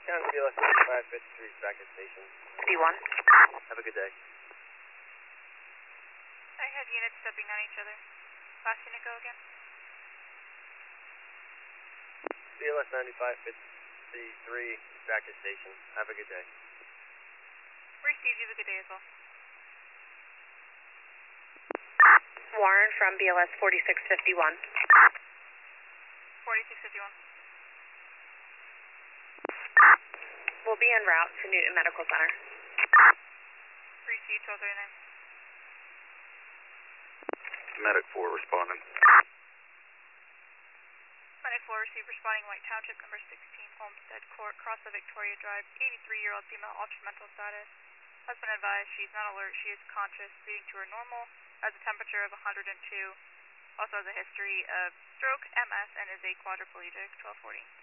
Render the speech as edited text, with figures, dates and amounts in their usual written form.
County, BLS 9553, back at station. D1. Have a good day. I had units stepping on each other. Last unit go again. BLS 9553, back at station. Have a good day. Received, you have a good day as well. Warren from BLS 4651. 4651. We'll be en route to Newton Medical Center. Received, 1239. Medic 4 responding. Medic 4 received, responding White Township, number 16, Olmsted Court, cross of Victoria Drive, 83-year-old female, altered mental status. Has been advised she's not alert, she is conscious, breathing to her normal, has a temperature of 102, also has a history of stroke, MS, and is a quadriplegic, 1240.